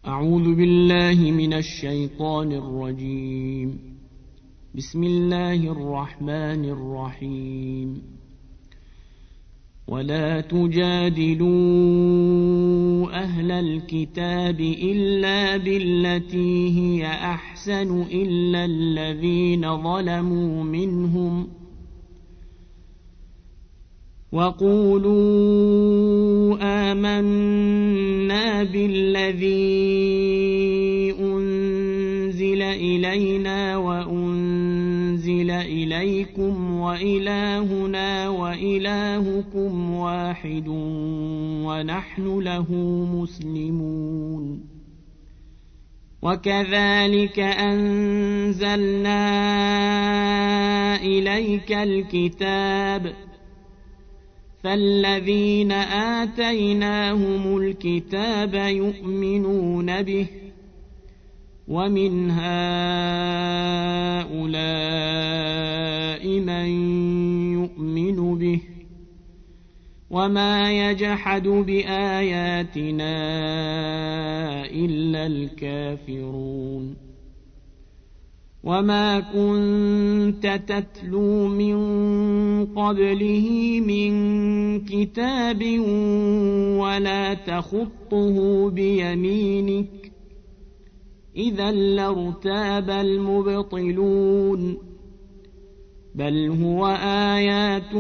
أعوذ بالله من الشيطان الرجيم. بسم الله الرحمن الرحيم. ولا تجادلوا أهل الكتاب إلا بالتي هي أحسن إلا الذين ظلموا منهم وقولوا آمنا بالذي أنزل إلينا وأنزل إليكم وإلهنا وإلهكم واحد ونحن له مسلمون. وكذلك أنزلنا إليك الكتاب فالذين آتيناهم الكتاب يؤمنون به ومن هؤلاء من يؤمن به وما يجحد بآياتنا إلا الكافرون. وما كنت تتلو من قبله من كتاب ولا تخطه بيمينك إذا لارتاب المبطلون بل هو آيات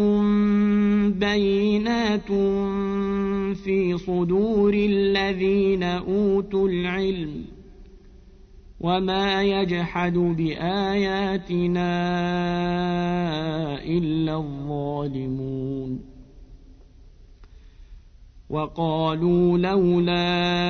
بينات في صدور الذين أوتوا العلم وما يجحد بآياتنا إلا الظالمون. وقالوا لولا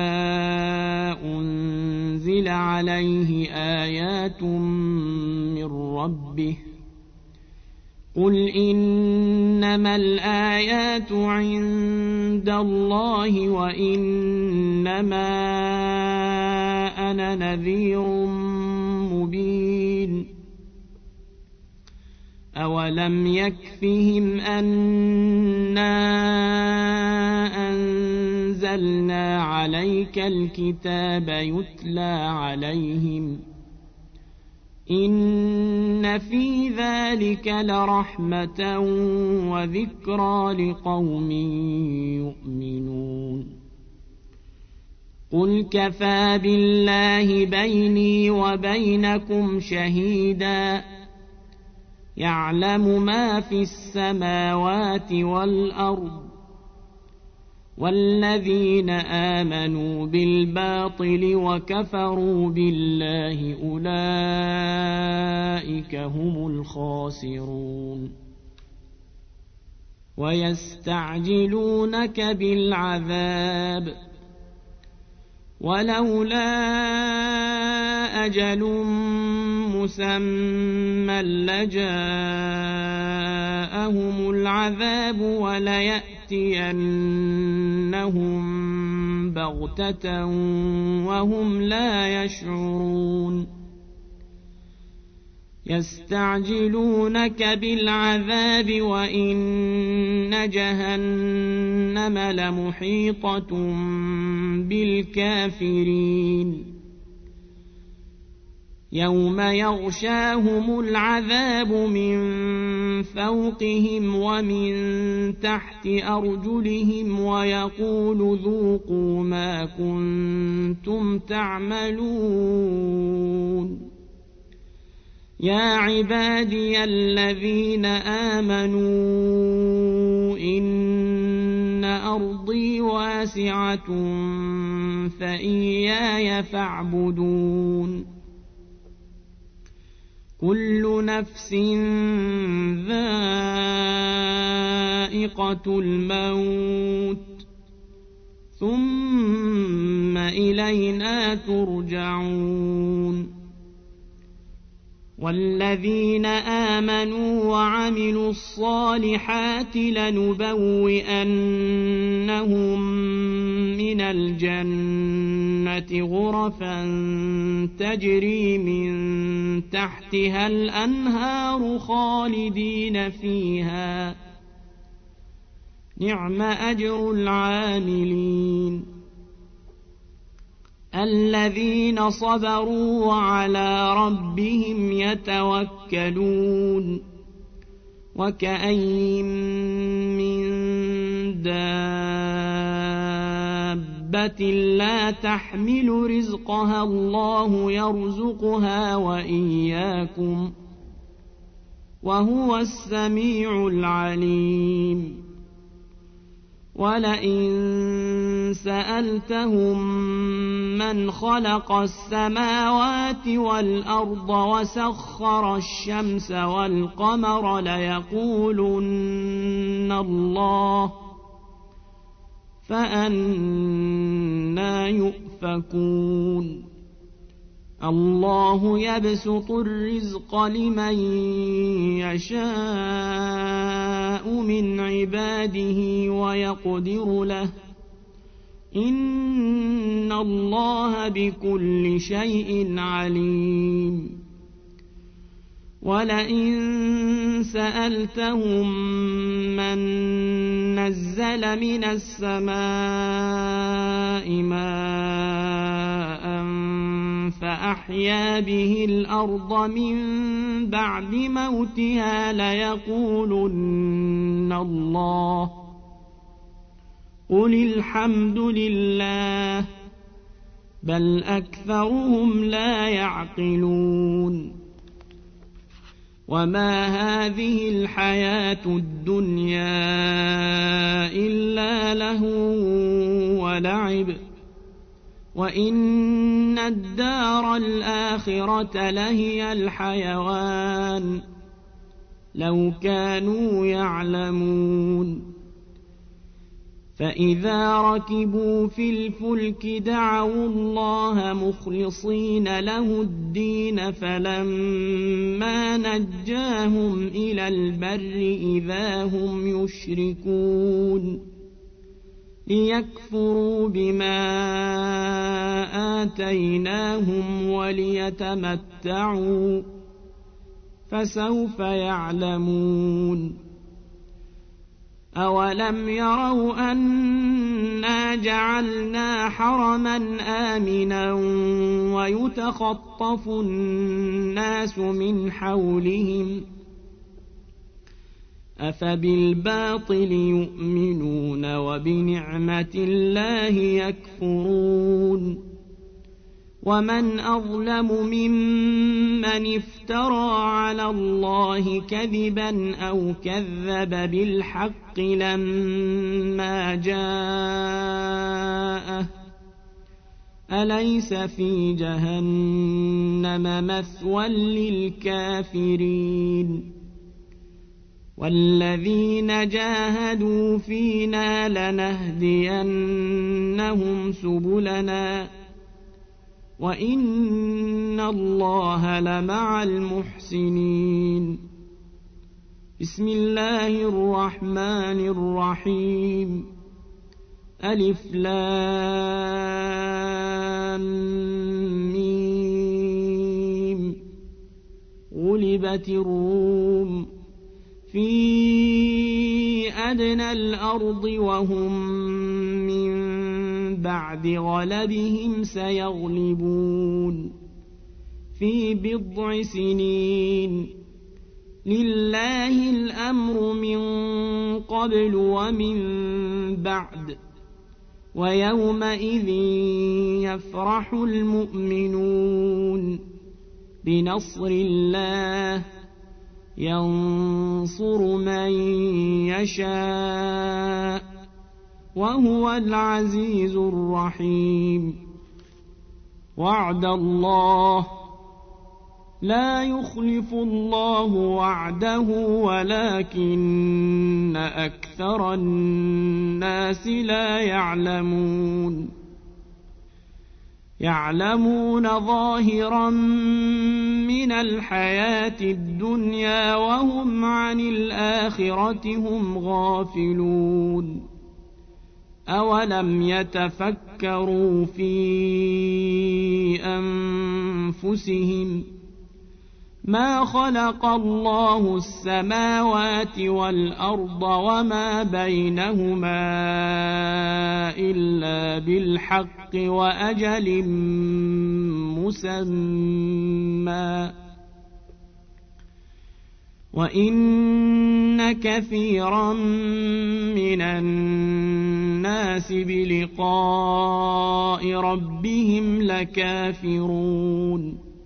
أنزل عليه آيات من ربه قل إنما الآيات عند الله وإنما أنا نذير مبين. أولم يكفهم أنا أنزلنا عليك الكتاب يتلى عليهم إن في ذلك لرحمة وذكرى لقوم يؤمنون. قل كفى بالله بيني وبينكم شهيدا يعلم ما في السماوات والأرض والذين آمنوا بالباطل وكفروا بالله أولئك هم الخاسرون. ويستعجلونك بالعذاب ولولا أجل مسمى لجاءهم العذاب وليأتينهم بغتة وهم لا يشعرون. يستعجلونك بالعذاب وإن جهنم لمحيطة بالكافرين يوم يغشاهم العذاب من فوقهم ومن تحت أرجلهم ويقول ذوقوا ما كنتم تعملون. يا عبادي الذين آمنوا إن أرضي واسعة فإياي فاعبدون. كل نفس ذائقة الموت ثم إلينا ترجعون. والذين آمنوا وعملوا الصالحات لنبوئنهم من الجنة غرفا تجري من تحتها الأنهار خالدين فيها نعم أجر العاملين. الذين صبروا وعلى ربهم يتوكلون وكأين من دابة لا تحمل رزقها الله يرزقها وإياكم وهو السميع العليم ولئن سألتهم من خلق السماوات والأرض وسخر الشمس والقمر ليقولن الله فأنى يؤفكون الله يبسط الرزق لمن يشاء من عباده ويقدر له إن الله بكل شيء عليم ولئن سألتهم من نزل من السماء ماء فأحيا به الأرض من بعد موتها ليقولن الله قل الحمد لله بل أكثرهم لا يعقلون وما هذه الحياة الدنيا إلا لهو ولعب وإن الدار الآخرة لهي الحيوان لو كانوا يعلمون فإذا ركبوا في الفلك دعوا الله مخلصين له الدين فلما نجاهم إلى البر إذا هم يشركون ليكفروا بما آتيناهم وليتمتعوا فسوف يعلمون أولم يروا أنا جعلنا حرما آمنا ويتخطف الناس من حولهم أفبالباطل يؤمنون وبنعمة الله يكفرون ومن أظلم ممن افترى على الله كذبا أو كذب بالحق لما جاءه أليس في جهنم مثوى للكافرين والذين جاهدوا فينا لنهدينهم سبلنا وإن الله لمع المحسنين بسم الله الرحمن الرحيم ألف لام ميم غلبت الروم في أدنى الأرض وهم من بعد غلبهم سيغلبون في بضع سنين لله الأمر من قبل ومن بعد ويومئذ يفرح المؤمنون بنصر الله ينصر من يشاء وهو العزيز الرحيم وعد الله لا يخلف الله وعده ولكن أكثر الناس لا يعلمون يعلمون ظاهرا من الحياة الدنيا وهم عن الآخرة هم غافلون أولم يتفكروا في أنفسهم ما خلق الله السماوات والأرض وما بينهما إلا بالحق وأجل مسمى وإن كثيرا من الناس بلقاء ربهم لكافرون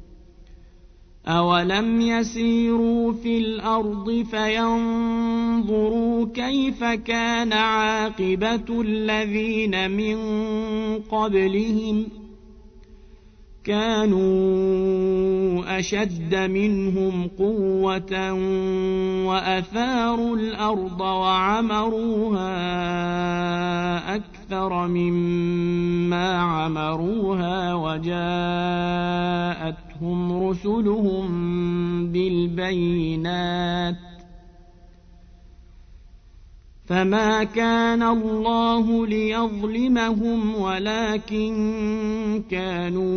أولم يسيروا في الأرض فينظروا كيف كان عاقبة الذين من قبلهم كانوا أشد منهم قوة وأثاروا الأرض وعمروها أكثر مما عمروها وجاءتهم رسلهم بالبينات فما كان الله ليظلمهم ولكن كانوا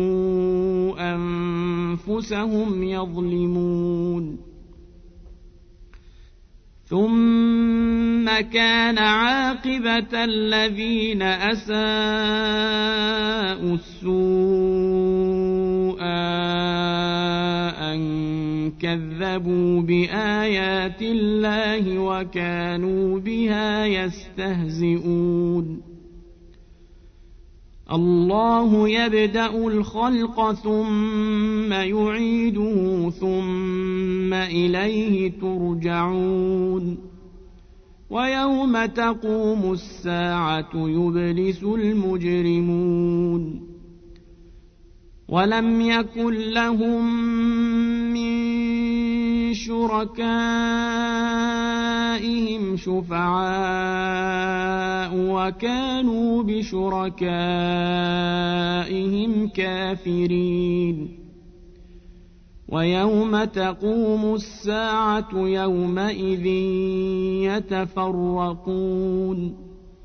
أنفسهم يظلمون ثم كان عاقبة الذين أساءوا السوء أن كذبوا بآيات الله وكانوا بها يستهزئون الله يبدأ الخلق ثم يعيده ثم إليه ترجعون ويوم تقوم الساعة يبلس المجرمون ولم يكن لهم من شركائهم شفعاء وكانوا بشركائهم كافرين ويوم تقوم الساعة يومئذ يتفرقون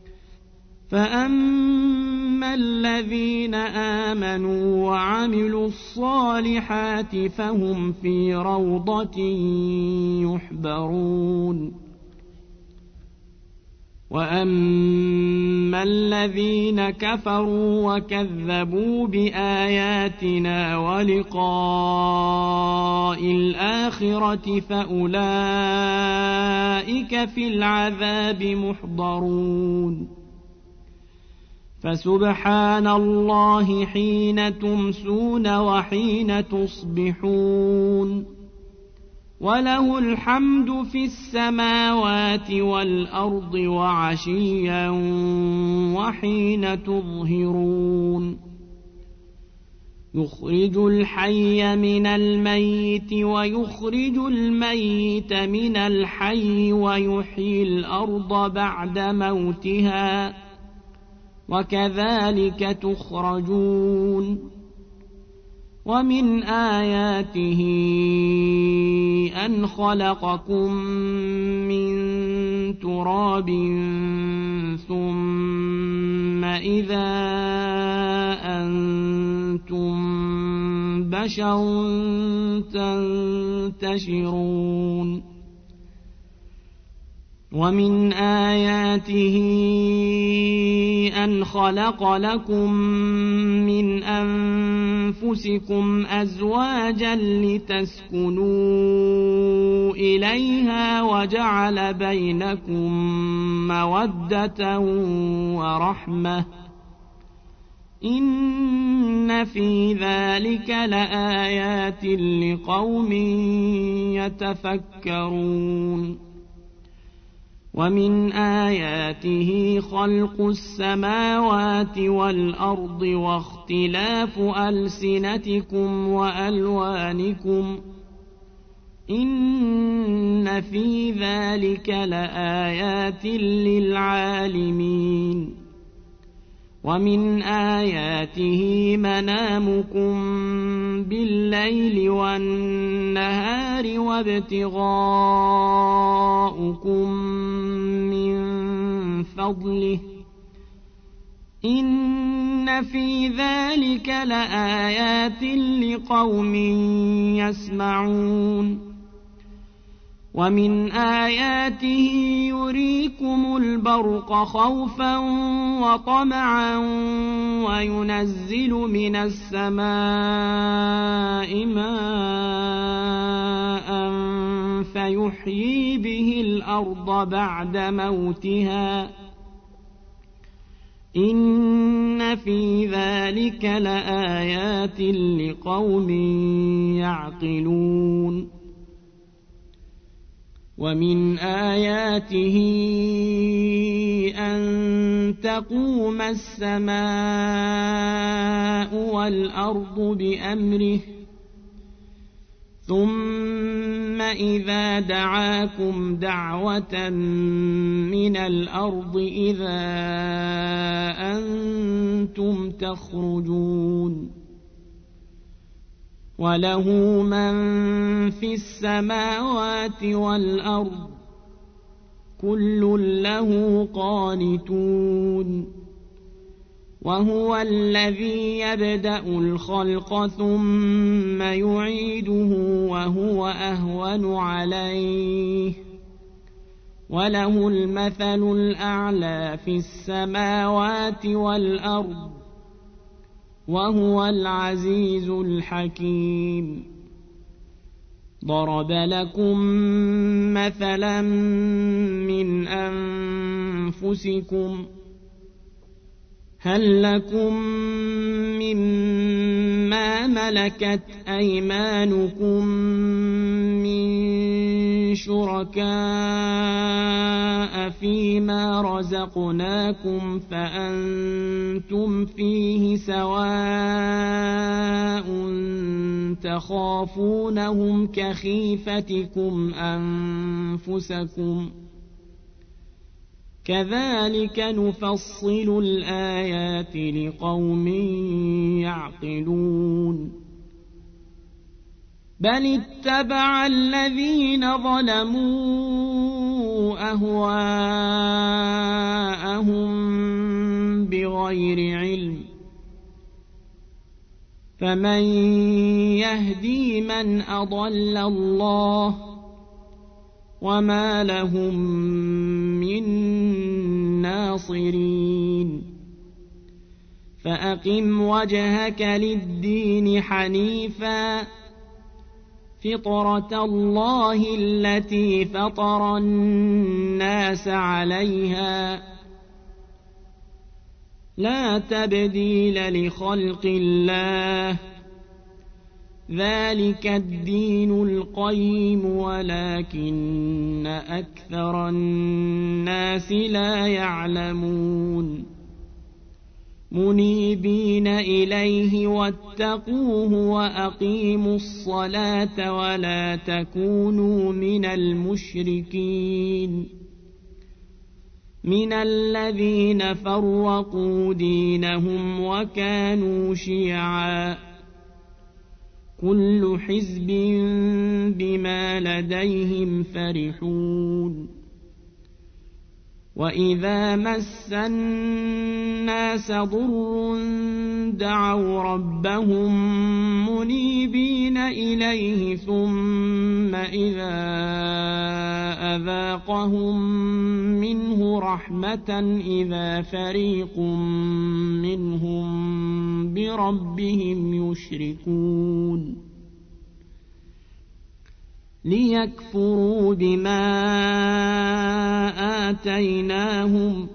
فأما الذين آمنوا وعملوا الصالحات فهم في روضة يحبرون وأما الذين كفروا وكذبوا بآياتنا ولقاء الآخرة فأولئك في العذاب محضرون فسبحان الله حين تمسون وحين تصبحون وله الحمد في السماوات والأرض وعشيا وحين تظهرون يخرج الحي من الميت ويخرج الميت من الحي ويحيي الأرض بعد موتها وكذلك تخرجون ومن آياته أن خلقكم من تراب ثم إذا أنتم بشر تنتشرون ومن آياته أن خلق لكم من أنفسكم أزواجا لتسكنوا إليها وجعل بينكم مودة ورحمة إن في ذلك لآيات لقوم يتفكرون ومن آياته خلق السماوات والأرض واختلاف ألسنتكم وألوانكم إن في ذلك لآيات للعالمين ومن آياته منامكم بالليل والنهار وابتغاؤكم من فضله إن في ذلك لآيات لقوم يسمعون ومن آياته يريكم البرق خوفا وطمعا وينزل من السماء ماء فيحيي به الأرض بعد موتها إن في ذلك لآيات لقوم يعقلون ومن آياته أن تقوم السماء والأرض بأمره ثم إذا دعاكم دعوة من الأرض إذا أنتم تخرجون وله من في السماوات والأرض كل له قانتون وهو الذي يبدأ الخلق ثم يعيده وهو أهون عليه وله المثل الأعلى في السماوات والأرض وهو العزيز الحكيم ضرب لكم مثلا من أنفسكم هل لكم مما ملكت أيمانكم من شركاء فيما رزقناكم فأنتم فيه سواء تخافونهم كخيفتكم أنفسكم كذلك نفصل الآيات لقوم يعقلون بل اتبع الذين ظلموا أهواءهم بغير علم فمن يهدي من أضل الله وما لهم من ناصرين فأقم وجهك للدين حنيفا فطرة الله التي فطر الناس عليها لا تبديل لخلق الله ذلك الدين القيم ولكن أكثر الناس لا يعلمون منيبين إليه واتقوه وأقيموا الصلاة ولا تكونوا من المشركين من الذين فرقوا دينهم وكانوا شيعا كل حزب بما لديهم فرحون وإذا مس الناس ضر دعوا ربهم منيبين إليه ثم إذا أذاقهم منه رحمة إذا فريق منهم بربهم يشركون ليكفروا بما آتيناهم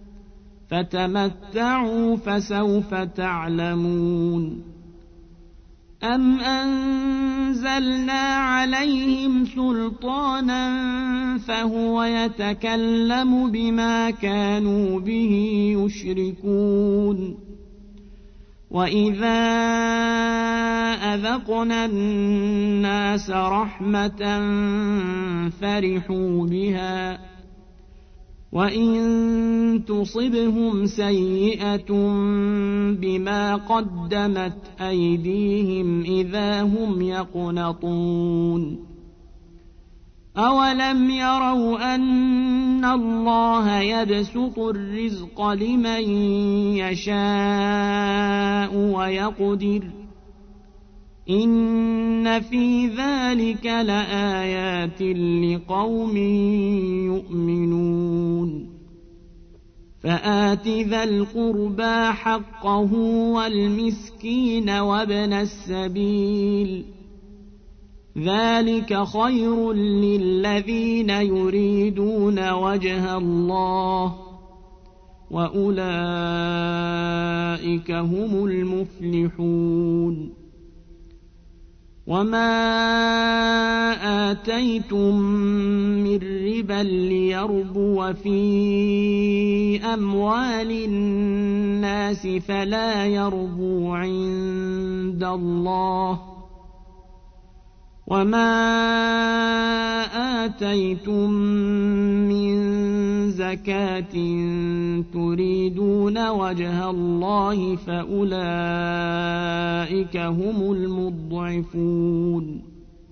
فتمتعوا فسوف تعلمون أم أنزلنا عليهم سلطانا فهو يتكلم بما كانوا به يشركون وإذا أذقنا الناس رحمة فرحوا بها وإن تصبهم سيئة بما قدمت أيديهم إذا هم يقنطون أولم يروا أن الله يبسط الرزق لمن يشاء ويقدر إن في ذلك لآيات لقوم يؤمنون فآت ذا القربى حقه والمسكين وابن السبيل ذلك خير للذين يريدون وجه الله وأولئك هم المفلحون وما آتيتم من ربا ليربو في أموال الناس فلا يربو عند الله وما آتيتم من زكاة تريدون وجه الله فأولئك هم المضعفون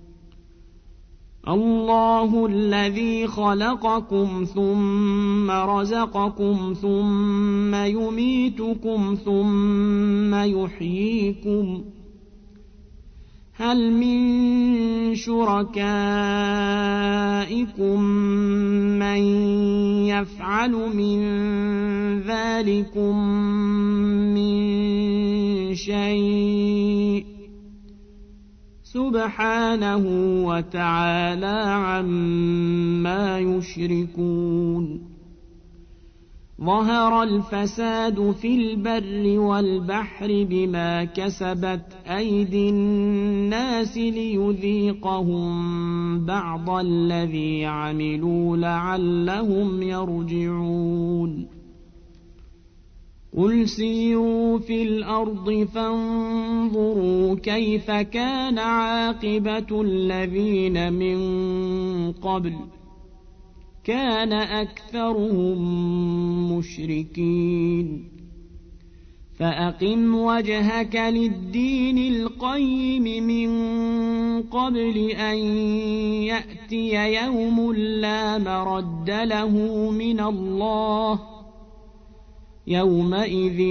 الله الذي خلقكم ثم رزقكم ثم يميتكم ثم يحييكم هل من شركائكم من يفعل من ذلكم من شيء سبحانه وتعالى عما يشركون ظهر الفساد في البر والبحر بما كسبت أيدي الناس ليذيقهم بعض الذي عملوا لعلهم يرجعون قل سيروا في الأرض فانظروا كيف كان عاقبة الذين من قبل كان أكثرهم مشركين فأقم وجهك للدين القيم من قبل أن يأتي يوم لا مرد له من الله يومئذ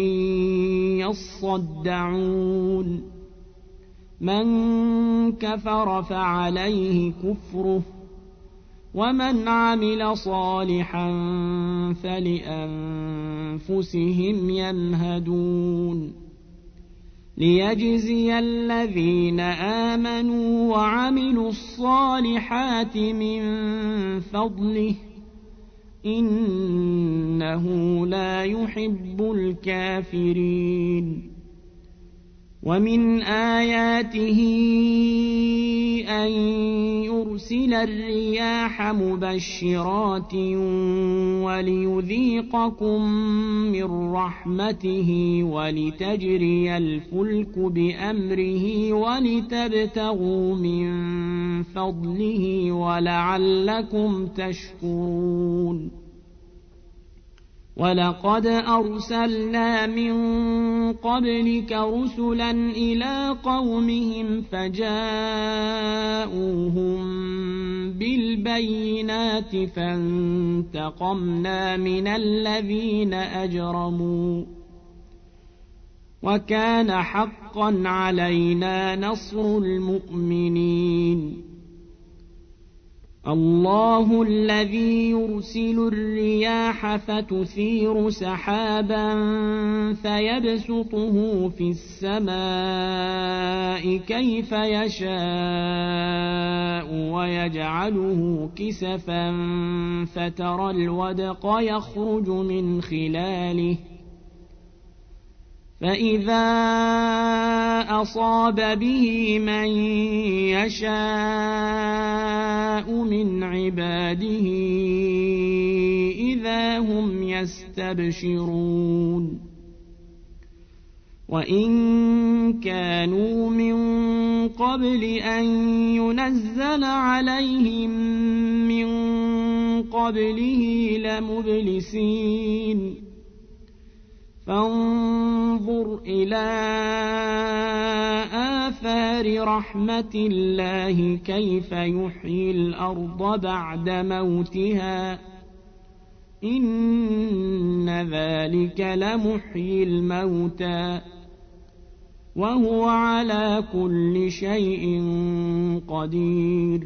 يصدعون من كفر فعليه كفره ومن عمل صالحا فلأنفسهم يمهدون ليجزي الذين آمنوا وعملوا الصالحات من فضله إنه لا يحب الكافرين ومن آياته أن يرسل الرياح مبشرات وليذيقكم من رحمته ولتجري الفلك بأمره ولتبتغوا من فضله ولعلكم تشكرون ولقد أرسلنا من قبلك رسلا إلى قومهم فجاءوهم بالبينات فانتقمنا من الذين أجرموا وكان حقا علينا نصر المؤمنين الله الذي يرسل الرياح فتثير سحابا فيبسطه في السماء كيف يشاء ويجعله كسفا فترى الودق يخرج من خلاله فإذا أصاب به من يشاء من عباده إذا هم يستبشرون وإن كانوا من قبل أن ينزل عليهم من قبله لمبلسين فانظر إلى آثار بقدر رحمة الله كيف يحيي الأرض بعد موتها إن ذلك لمحيي الموتى وهو على كل شيء قدير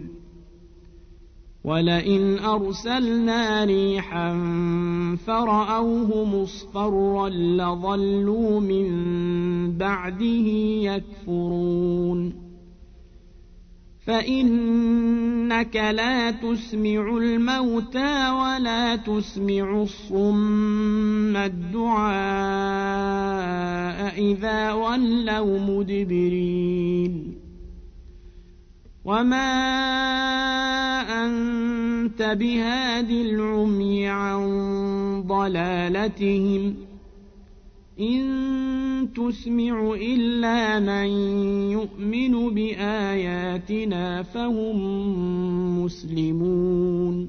ولئن أرسلنا ريحا فرأوه مصفرا لظلوا من بعده يكفرون فإنك لا تسمع الموتى ولا تسمع الصم الدعاء إذا ولوا مدبرين وما أنت بهاد العمي عن ضلالتهم إن تسمع إلا من يؤمن بآياتنا فهم مسلمون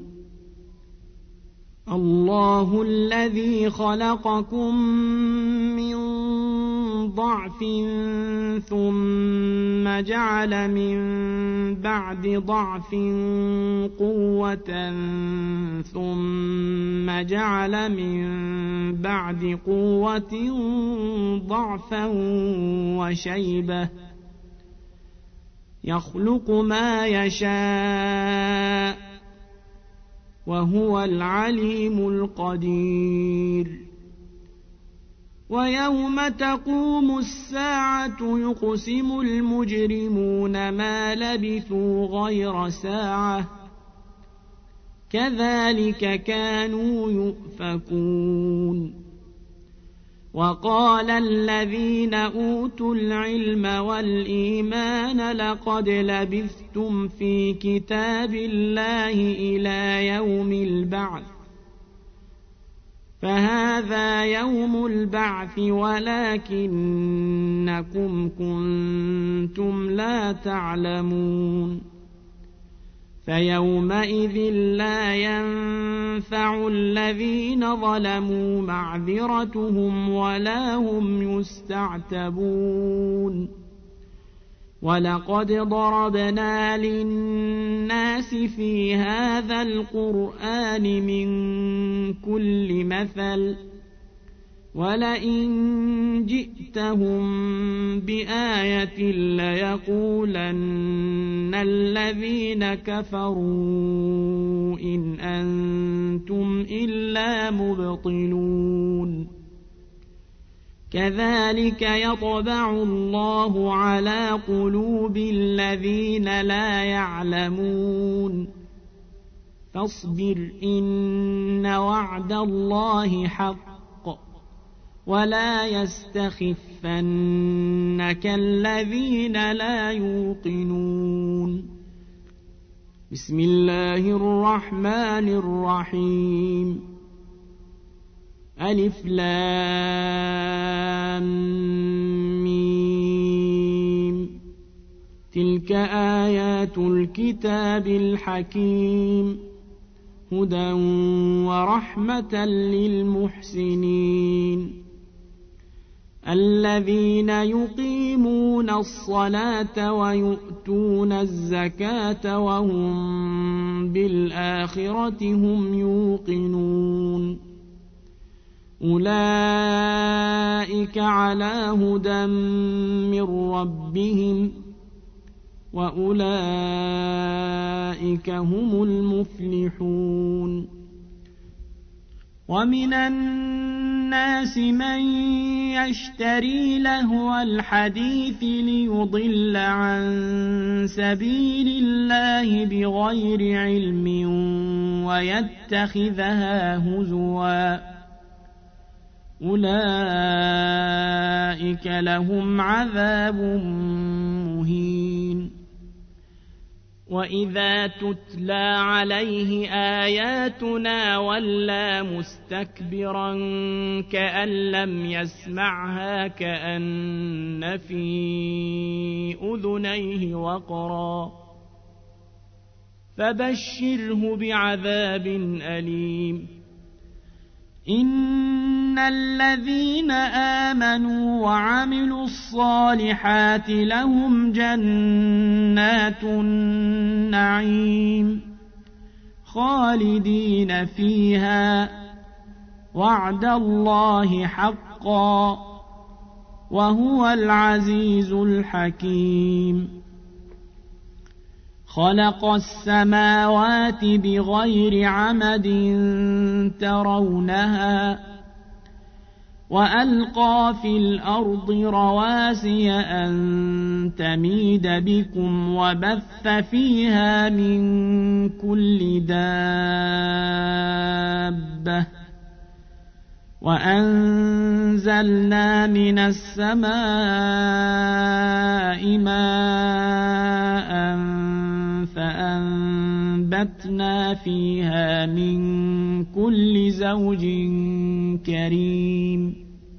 الله الذي خلقكم من ضعف ثم جعل من بعد ضعف قوة ثم جعل من بعد قوة ضعفا وشيبة يخلق ما يشاء وهو العليم القدير ويوم تقوم الساعة يقسم المجرمون ما لبثوا غير ساعة كذلك كانوا يؤفكون وقال الذين أوتوا العلم والإيمان لقد لبثتم في كتاب الله إلى يوم البعث فهذا يوم البعث ولكنكم كنتم لا تعلمون فيومئذ لا ينفع الذين ظلموا معذرتهم ولا هم يستعتبون ولقد ضربنا للناس في هذا القرآن من كل مثل ولئن جئتهم بآية ليقولن الذين كفروا إن أنتم إلا مبطلون كذلك يطبع الله على قلوب الذين لا يعلمون فاصبر إن وعد الله حق ولا يستخفنك الذين لا يوقنون بسم الله الرحمن الرحيم ألف لام ميم تلك آيات الكتاب الحكيم هدى ورحمة للمحسنين الذين يقيمون الصلاة ويؤتون الزكاة وهم بالآخرة هم يوقنون أولئك على هدى من ربهم وأولئك هم المفلحون ومن الناس من يشتري لهو الحديث ليضل عن سبيل الله بغير علم ويتخذها هزوا أولئك لهم عذاب مهين وإذا تتلى عليه آياتنا ولى مستكبرا كأن لم يسمعها كأن في أذنيه وقرا فبشره بعذاب أليم إن إن الذين آمنوا وعملوا الصالحات لهم جنات النعيم خالدين فيها وعد الله حقا وهو العزيز الحكيم خلق السماوات بغير عمد ترونها وألقى في الأرض رواسي أن تميد بكم وبث فيها من كل دابة وأنزلنا من السماء ماء فأنبتنا فيها من كل زوج كريم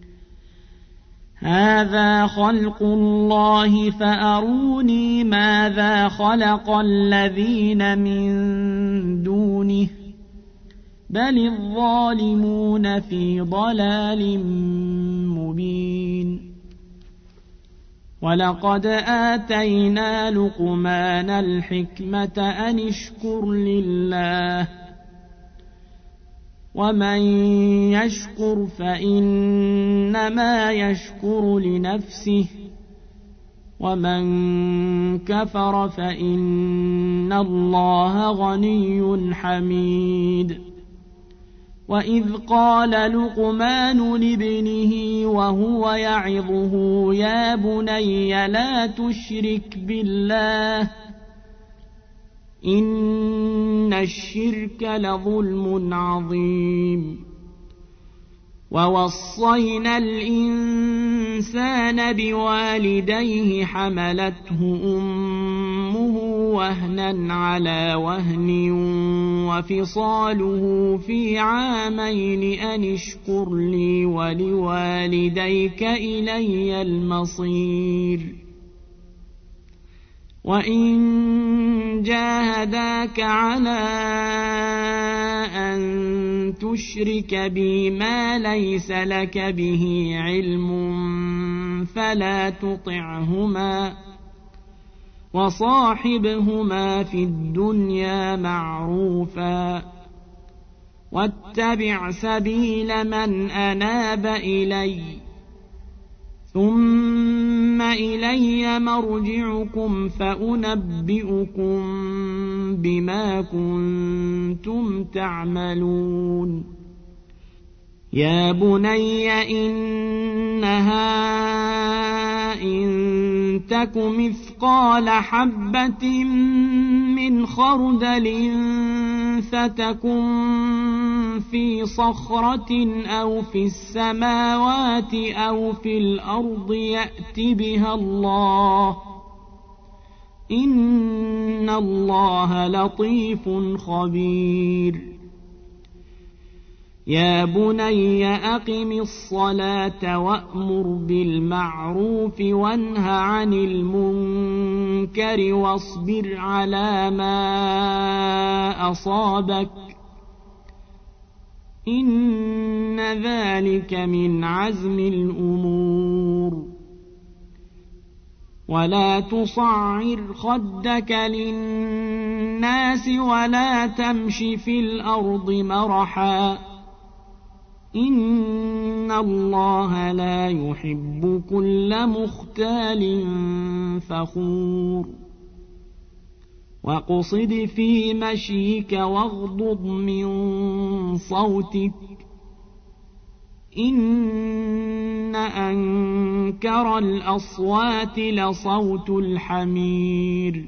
هذا خلق الله فأروني ماذا خلق الذين من دونه بل الظالمون في ضلال مبين ولقد آتينا لقمان الحكمة أن اشكر لله ومن يشكر فإنما يشكر لنفسه ومن كفر فإن الله غني حميد وإذ قال لقمان لابنه وهو يعظه يا بني لا تشرك بالله إن الشرك لظلم عظيم ووصينا الإنسان بوالديه حملته أمه وهنا على وهن وفصاله في عامين أن اشكر لي ولوالديك إلي المصير وإن جاهداك على أن تشرك بي ما ليس لك به علم فلا تطعهما وصاحبهما في الدنيا معروفا واتبع سبيل من أناب إلي ثم إلي مرجعكم فأنبئكم بما كنتم تعملون يا بني إنها إن تك مثقال حبة من خردل فتكن في صخرة أو في السماوات أو في الأرض يأت بها الله إن الله لطيف خبير يا بني أقم الصلاة وأمر بالمعروف وانه عن المنكر واصبر على ما أصابك إن ذلك من عزم الأمور ولا تصعر خدك للناس ولا تمش في الأرض مرحا إن الله لا يحب كل مختال فخور واقصد في مشيك واغضض من صوتك إن أنكر الأصوات لصوت الحمير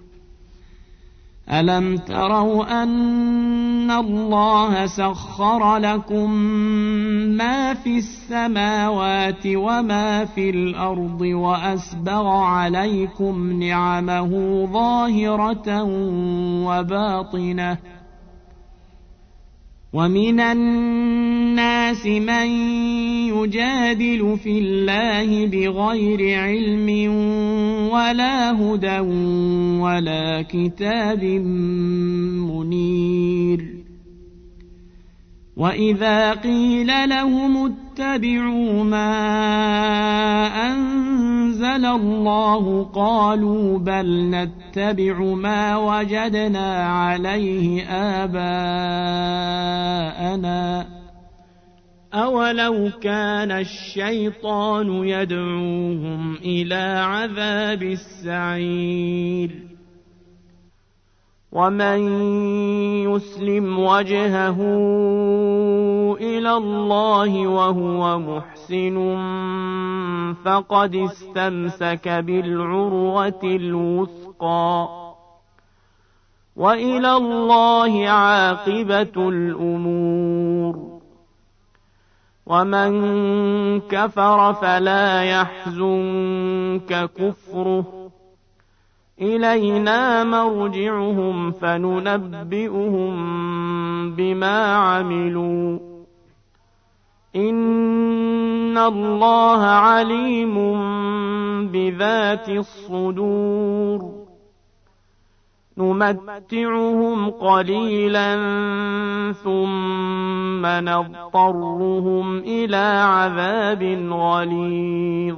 ألم تروا أن الله سخر لكم ما في السماوات وما في الأرض وأسبغ عليكم نعمه ظاهرة وباطنة ومن الناس من يجادل في الله بغير علم ولا هدى ولا كتاب منير وإذا قيل لهم اتبعوا ما أنزل الله قالوا بل نتبع ما وجدنا عليه آباءنا أولو كان الشيطان يدعوهم إلى عذاب السعير ومن يسلم وجهه إلى الله وهو محسن فقد استمسك بالعروة الوثقى وإلى الله عاقبة الأمور ومن كفر فلا يحزنك كفره إلينا مرجعهم فننبئهم بما عملوا إن الله عليم بذات الصدور نمتعهم قليلا ثم نضطرهم إلى عذاب غليظ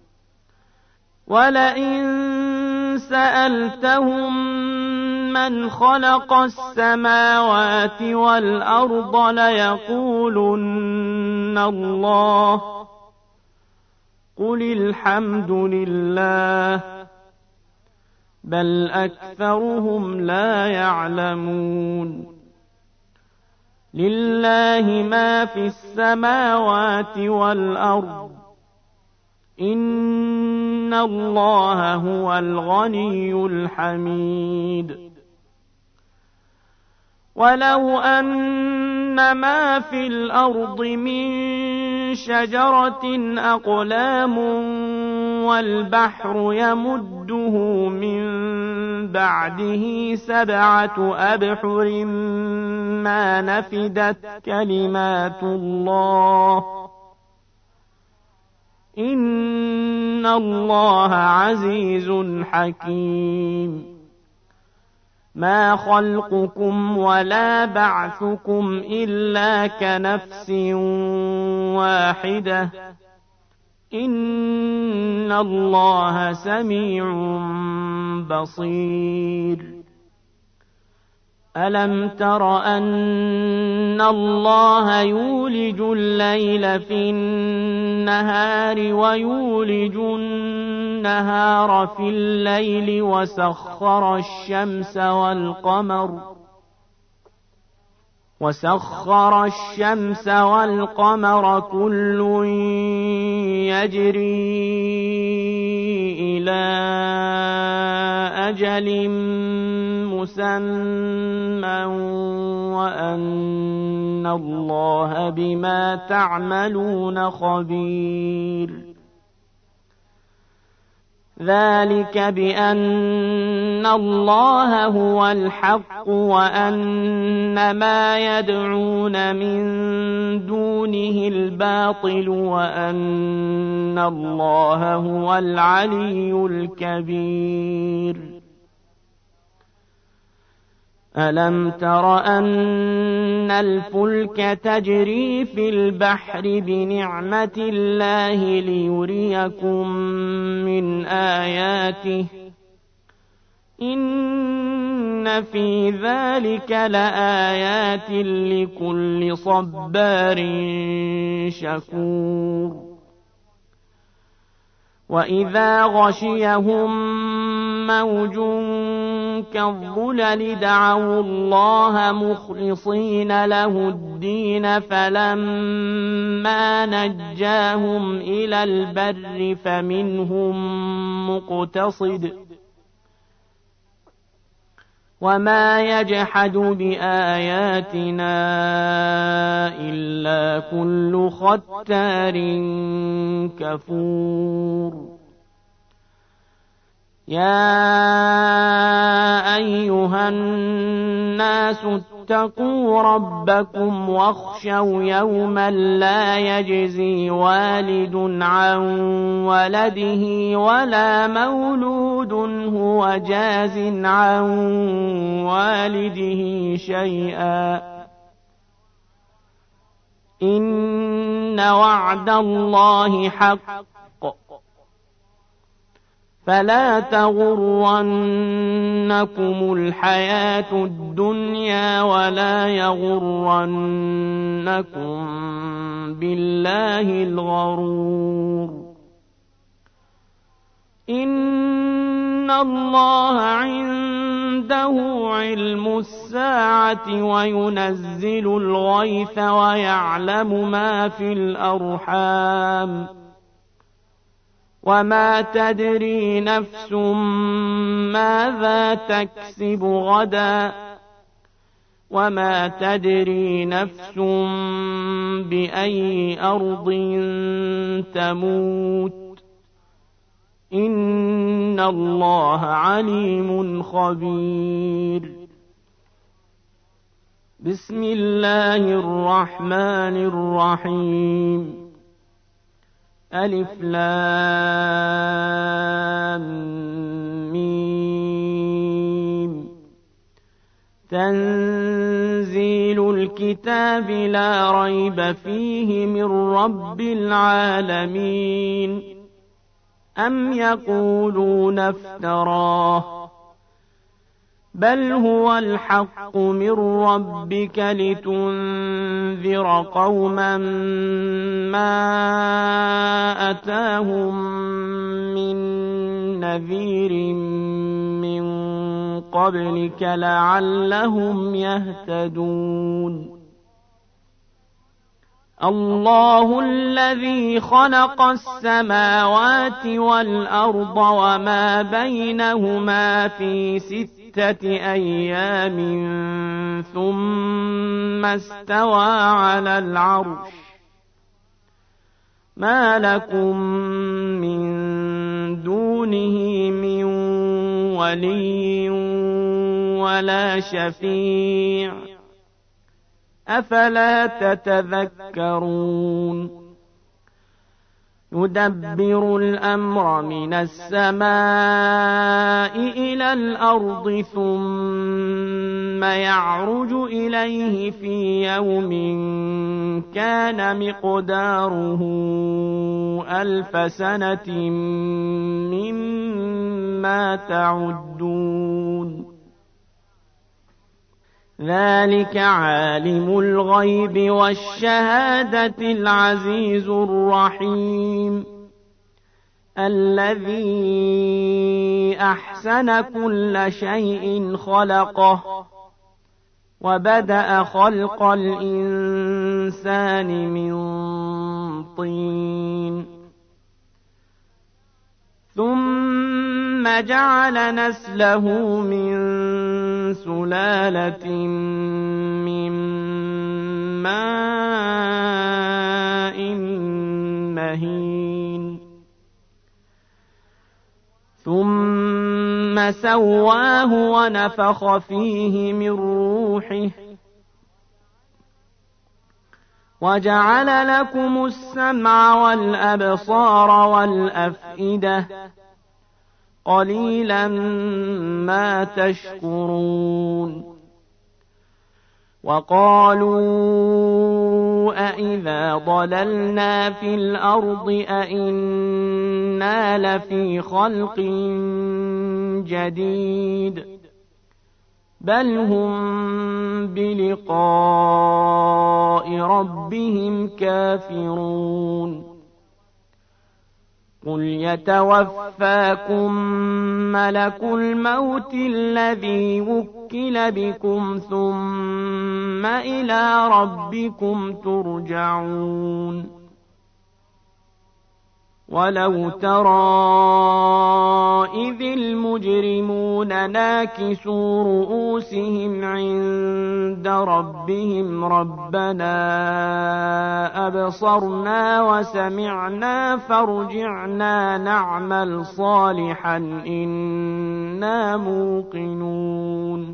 ولئن سألتهم من خلق السماوات والأرض ليقولن الله قل الحمد لله بل أكثرهم لا يعلمون لله ما في السماوات والأرض إن الله هو الغني الحميد ولو أن ما في الأرض من شجرة أقلام والبحر يمده من بعده 7 أبحر ما نفدت كلمات الله إن الله عزيز حكيم ما خلقكم ولا بعثكم إلا كنفس واحدة إن الله سميع بصير ألم تر أن الله يولج الليل في النهار ويولج النهار في الليل وسخر الشمس والقمر كل يجري إلى أجل مسمى وأن الله بما تعملون خبير ذلك بأن الله هو الحق وأن ما يدعون من دونه الباطل وأن الله هو العلي الكبير ألم تر أن الفلك تجري في البحر بنعمة الله ليريكم من آياته إن في ذلك لآيات لكل صبار شكور وإذا غشيهم موج كالظلل دعوا الله مخلصين له الدين فلما نجاهم إلى البر فمنهم مقتصد وما يجحد بآياتنا إلا كل ختار كفور يا أيها الناس اتقوا ربكم واخشوا يوما لا يجزي والد عن ولده ولا مولود هو جاز عن والده شيئا إن وعد الله حق فلا تغرنكم الحياة الدنيا ولا يغرنكم بالله الغرور إن الله عنده علم الساعة وينزل الغيث ويعلم ما في الأرحام وما تدري نفس ماذا تكسب غدا وما تدري نفس بأي أرض تموت إن الله عليم خبير بسم الله الرحمن الرحيم ألف لام ميم تنزيل الكتاب لا ريب فيه من رب العالمين أم يقولون افتراه بل هو الحق من ربك لتنذر قوما ما أتاهم من نذير من قبلك لعلهم يهتدون الله الذي خلق السماوات والأرض وما بينهما في 6 أيام ثم استوى على العرش ما لكم من دونه من ولي ولا شفيع أفلا تتذكرون يدبر الأمر من السماء إلى الأرض ثم يعرج إليه في يوم كان مقداره 1000 سنة مما تعدون ذلك عالم الغيب والشهادة العزيز الرحيم الذي أحسن كل شيء خلقه وبدأ خلق الإنسان من طين ثم جعل نسله من سلالة من ماء مهين ثم سواه ونفخ فيه من روحه وجعل لكم السمع والأبصار والأفئدة قليلا ما تشكرون وقالوا أإذا ضللنا في الأرض أإنا لفي خلق جديد بل هم بلقاء ربهم كافرون قل يتوفاكم ملك الموت الذي وكل بكم ثم إلى ربكم ترجعون ولو ترى إذ المجرمون ناكسوا رؤوسهم عند ربهم ربنا أبصرنا وسمعنا فارجعنا نعمل صالحا إنا موقنون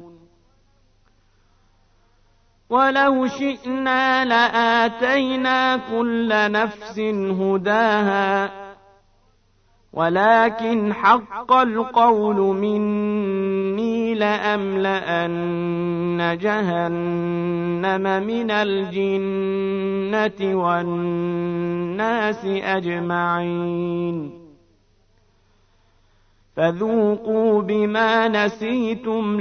ولو شئنا لآتينا كل نفس هداها ولكن حق القول مني لأملأن جهنم من الجنة والناس أجمعين فذوقوا بما نسيتم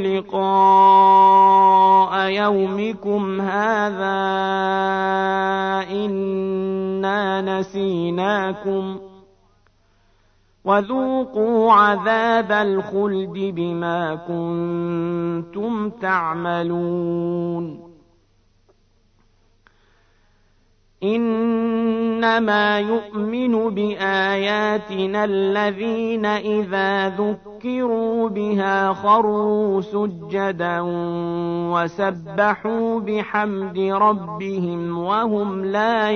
لقاء يومكم هذا إنا نسيناكم وذوقوا عذاب الخلد بما كنتم تعملون إنما يؤمن بآياتنا الذين إذا ذكروا بها خروا سجدا وسبحوا بحمد ربهم وهم لا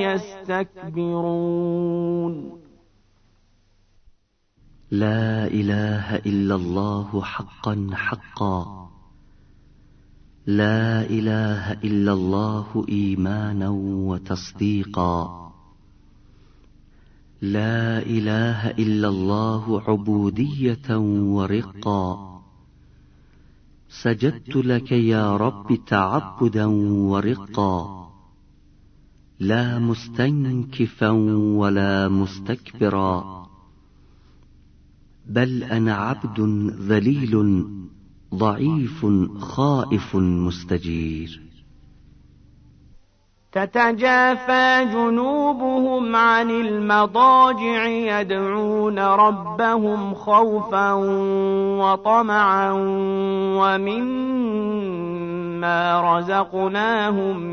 يستكبرون لا إله إلا الله حقا حقا لا إله إلا الله إيمانا وتصديقا لا إله إلا الله عبودية ورقا سجدت لك يا رب تعبدا ورقا لا مستنكفا ولا مستكبرا بل أنا عبد ذليل ضعيف خائف مستجير تتجافى جنوبهم عن المضاجع يدعون ربهم خوفا وطمعا ومما رزقناهم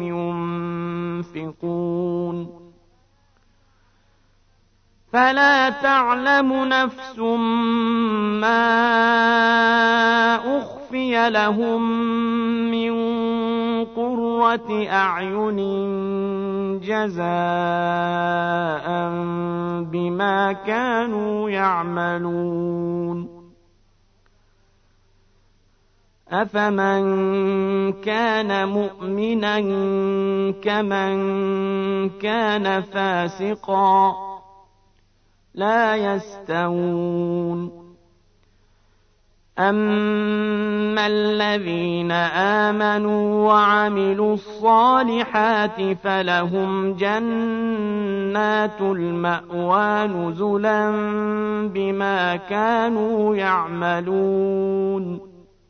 ينفقون فلا تعلم نفس ما أخفي لهم من قرة أعين جزاء بما كانوا يعملون أفمن كان مؤمنا كمن كان فاسقا لا يستوون أما الذين آمنوا وعملوا الصالحات فلهم جنات المأوى نزلا بما كانوا يعملون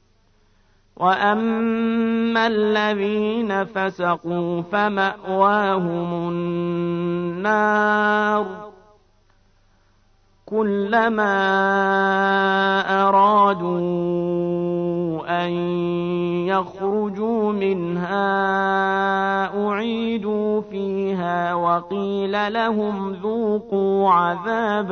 وأما الذين فسقوا فمأواهم النار كلما أرادوا أن يخرجوا منها أعيدوا فيها وقيل لهم ذوقوا عذاب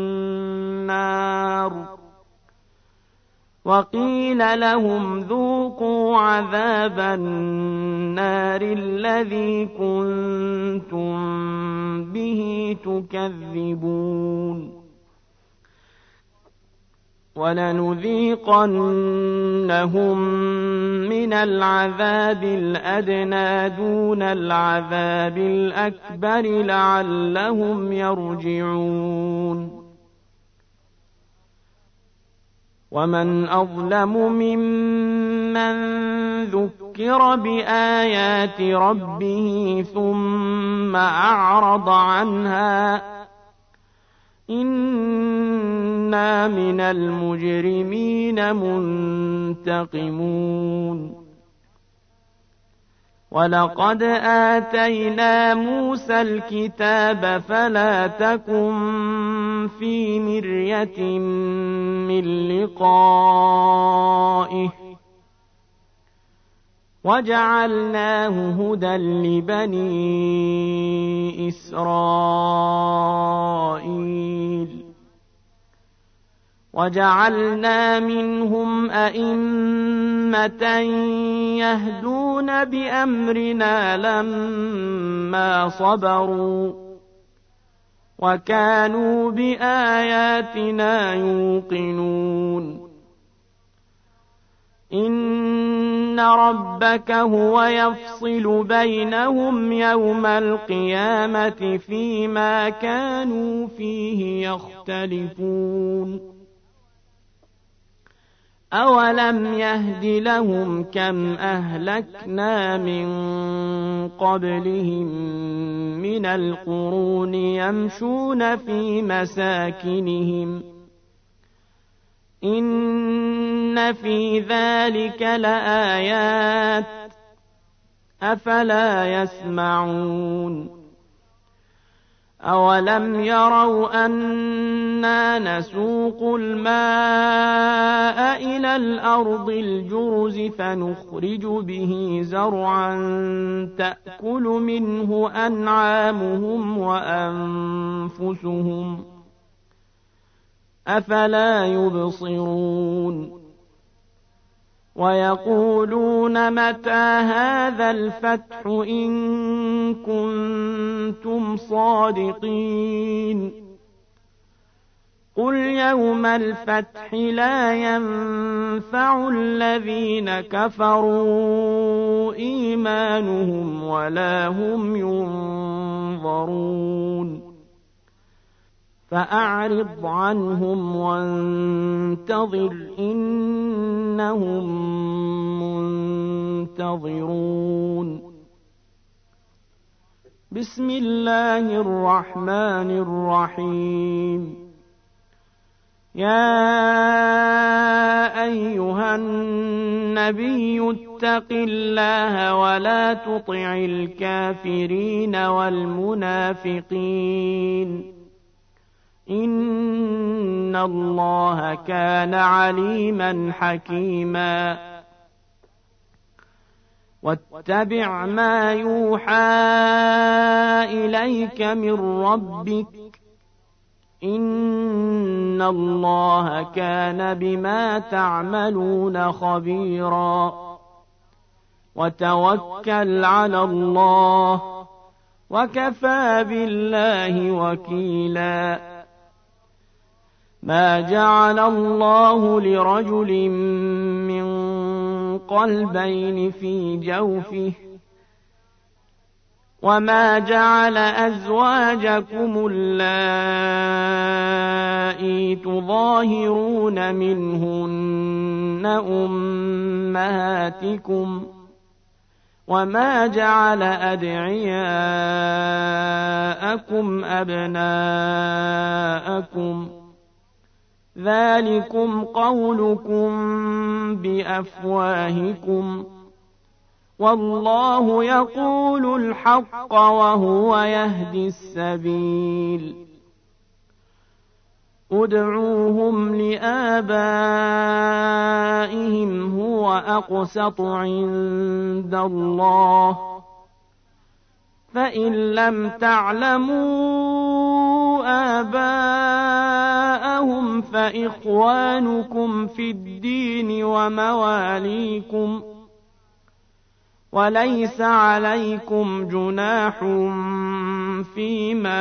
النار الذي كنتم به تكذبون ولنذيقنهم من العذاب الأدنى دون العذاب الأكبر لعلهم يرجعون ومن أظلم ممن ذكر بآيات ربه ثم أعرض عنها إنا من المجرمين منتقمون ولقد آتينا موسى الكتاب فلا تكن في مرية من لقائه وجعلناه هدى لبني إسرائيل وجعلنا منهم أئمة يهدون بأمرنا لما صبروا وكانوا بآياتنا يوقنون إن ربك هو يفصل بينهم يوم القيامة فيما كانوا فيه يختلفون أولم يهد لهم كم أهلكنا من قبلهم من القرون يمشون في مساكنهم إن في ذلك لآيات أفلا يسمعون أولم يروا أنا نسوق الماء إلى الأرض الجرز فنخرج به زرعا تأكل منه أنعامهم وأنفسهم أفلا يبصرون ويقولون متى هذا الفتح إن كنتم صادقين قل يوم الفتح لا ينفع الذين كفروا إيمانهم ولا هم ينظرون فأعرض عنهم وانتظر إنهم منتظرون بسم الله الرحمن الرحيم يا أيها النبي اتق الله ولا تطع الكافرين والمنافقين إن الله كان عليما حكيما واتبع ما يوحى إليك من ربك إن الله كان بما تعملون خبيرا وتوكل على الله وكفى بالله وكيلا ما جعل الله لرجل من قلبين في جوفه وما جعل أزواجكم اللائي تظاهرون منهن أمهاتكم وما جعل أدعياءكم أبناءكم ذلكم قولكم بأفواهكم والله يقول الحق وهو يهدي السبيل ادعوهم لآبائهم هو أقسط عند الله فإن لم تعلموا آباءهم فإخوانكم في الدين ومواليكم وليس عليكم جناح فيما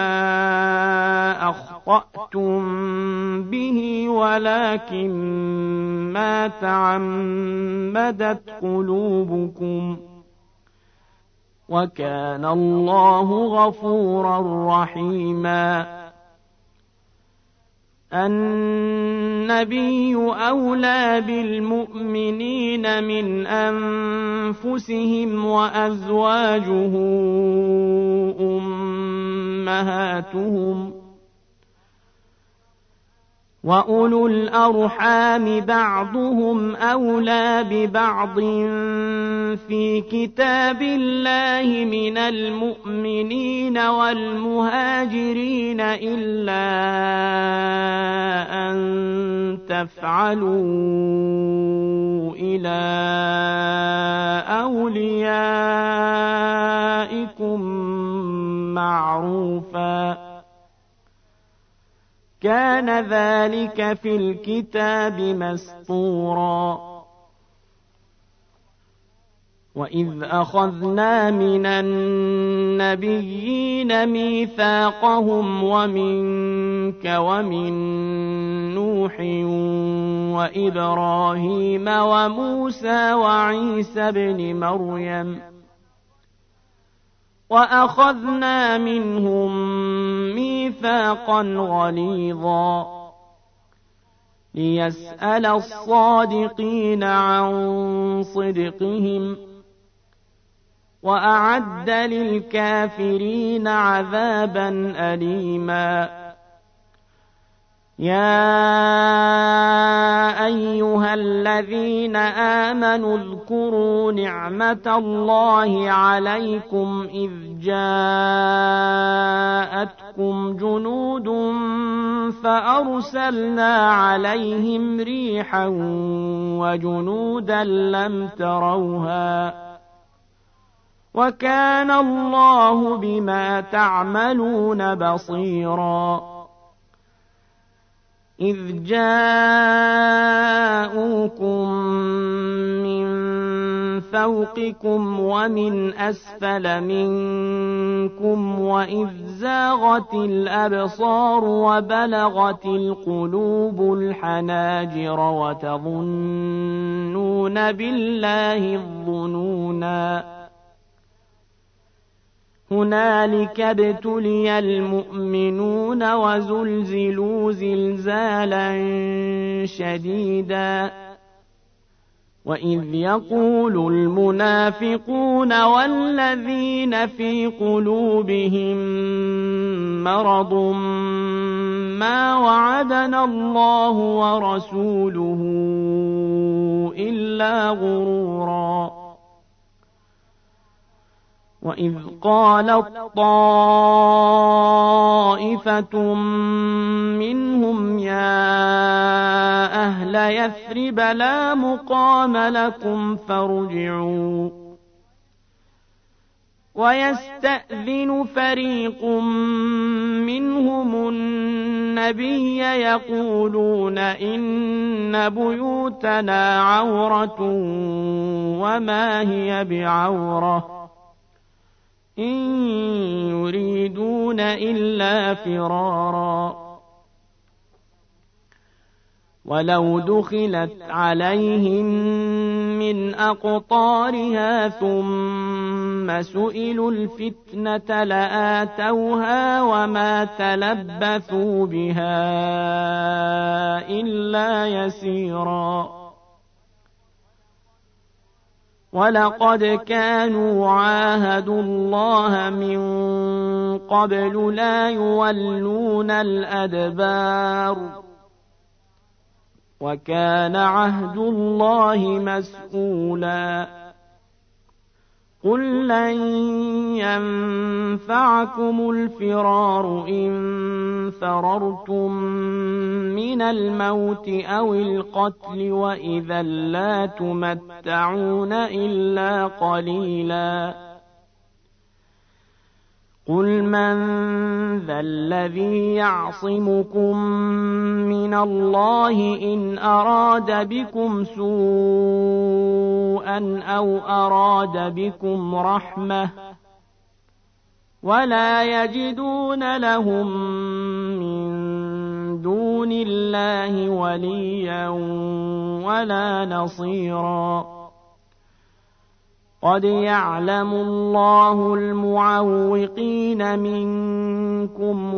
أخطأتم به ولكن ما تعمدت قلوبكم وكان الله غفورا رحيما النبي أولى بالمؤمنين من أنفسهم وأزواجه أمهاتهم وأولو الأرحام بعضهم أولى ببعض في كتاب الله من المؤمنين والمهاجرين إلا أن تفعلوا إلى أوليائكم معروفا كان ذلك في الكتاب مسطورا وإذ أخذنا من النبيين ميثاقهم ومنك ومن نوح وإبراهيم وموسى وعيسى بن مريم وأخذنا منهم ميثاقا غليظا ليسأل الصادقين عن صدقهم وأعد للكافرين عذابا أليما يا أيها الذين آمنوا اذكروا نعمة الله عليكم إذ جاءتكم جنود فأرسلنا عليهم ريحا وجنودا لم تروها وكان الله بما تعملون بصيرا إذ جاءوكم من فوقكم ومن أسفل منكم وإذ زاغت الأبصار وبلغت القلوب الحناجر وتظنون بالله الظنونا هنالك ابتلي المؤمنون وزلزلوا زلزالا شديدا وإذ يقول المنافقون والذين في قلوبهم مرض ما وعدنا الله ورسوله إلا غرورا وإذ قالت طائفة منهم يا أهل يثرب لا مقام لكم فارجعوا ويستأذن فريق منهم النبي يقولون إن بيوتنا عورة وما هي بعورة إن يريدون إلا فرارا ولو دخلت عليهم من أقطارها ثم سئلوا الفتنة لآتوها وما تلبثوا بها إلا يسيرا ولقد كانوا عاهدوا الله من قبل لا يولون الأدبار وكان عهد الله مسؤولا قل لن ينفعكم الفرار إن فررتم من الموت أو القتل وإذا لا تمتعون إلا قليلا قل من ذا الذي يعصمكم من الله إن أراد بكم سوءا أو أراد بكم رحمة ولا يجدون لهم من دون الله وليا ولا نصيرا قد يعلم الله المعوقين منكم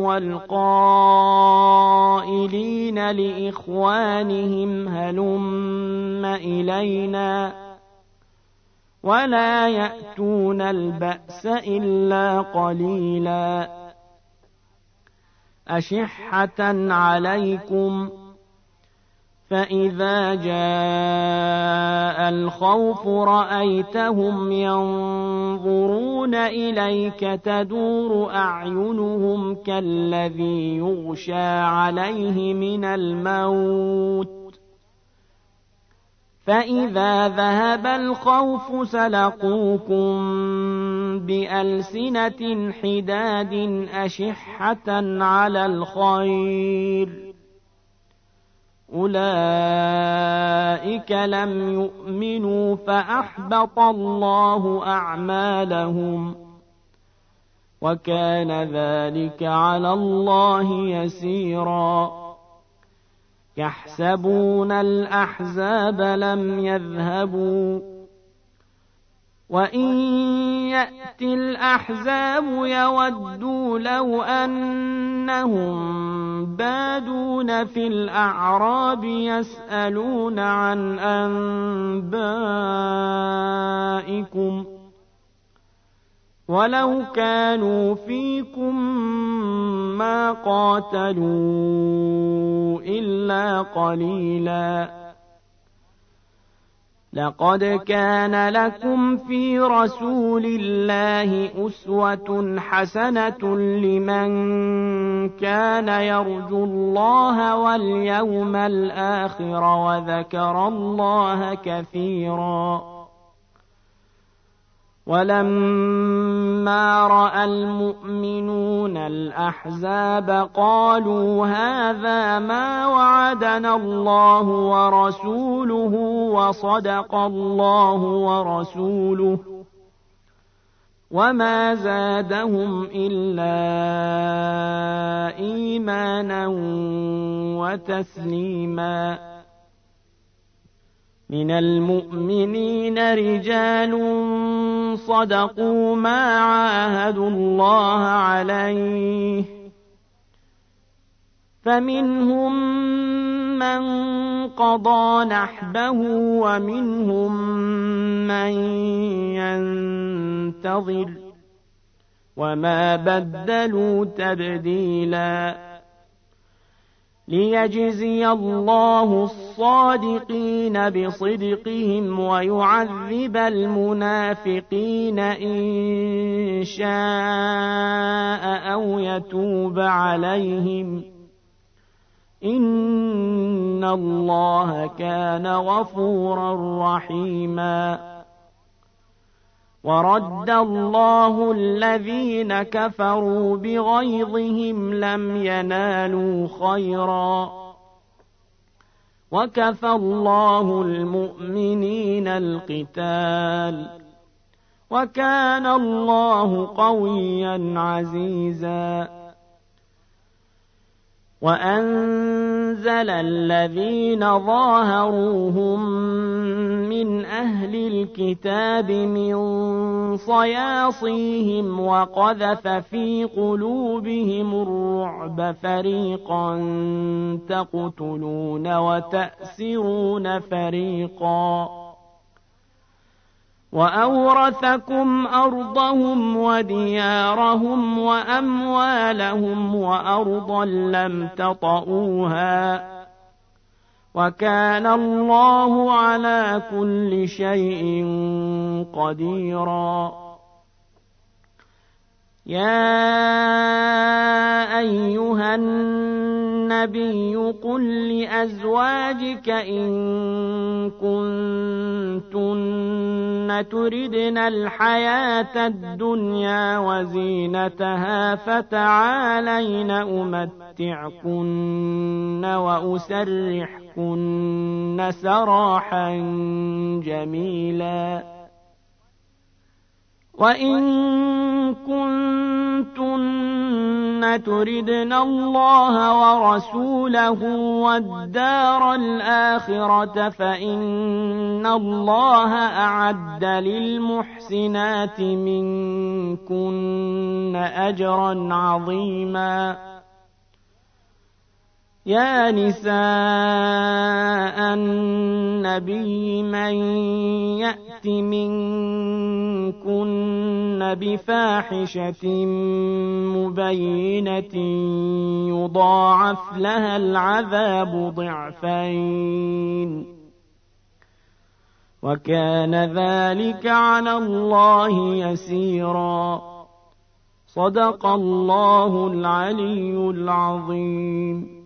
والقائلين لإخوانهم هلم إلينا ولا يأتون البأس إلا قليلا أشحة عليكم فإذا جاء الخوف رأيتهم ينظرون إليك تدور أعينهم كالذي يغشى عليه من الموت فإذا ذهب الخوف سلقوكم بألسنة حداد أشحة على الخير أولئك لم يؤمنوا فأحبط الله أعمالهم وكان ذلك على الله يسيرا يحسبون الأحزاب لم يذهبوا وإن يأتي الأحزاب يودوا لو أنهم بادون في الأعراب يسألون عن أنبائكم ولو كانوا فيكم ما قاتلوا إلا قليلا. لقد كان لكم في رسول الله أسوة حسنة لمن كان يرجو الله واليوم الآخر وذكر الله كثيرا. ولما رأى المؤمنون الأحزاب قالوا هذا ما وعدنا الله ورسوله وصدق الله ورسوله وما زادهم إلا إيمانا وتسليما. من المؤمنين رجال صدقوا ما عاهدوا الله عليه فمنهم من قضى نحبه ومنهم من ينتظر وما بدلوا تبديلا. ليجزي الله الصادقين بصدقهم ويعذب المنافقين إن شاء أو يتوب عليهم إن الله كان غفورا رحيما. ورد الله الذين كفروا بغيظهم لم ينالوا خيرا وكفى الله المؤمنين القتال وكان الله قويا عزيزا. وأنزل الذين ظاهروهم من أهل الكتاب من صياصيهم وقذف في قلوبهم الرعب فريقا تقتلون وتأسرون فريقا وأورثكم أرضهم وديارهم وأموالهم وأرضا لم تطئوها وكان الله على كل شيء قديرا. يا أيها النبي قل لأزواجك إن كنتن تردن الحياة الدنيا وزينتها فتعالين أمتعكن وأسرحكن سراحا جميلا. وإن كنتن تردن الله ورسوله والدار الآخرة فإن الله أعد للمحسنات منكن أجرا عظيما. يا نساء النبي من يأت منكن بفاحشة مبينة يضاعف لها العذاب ضعفين وكان ذلك على الله يسيرا. صدق الله العلي العظيم.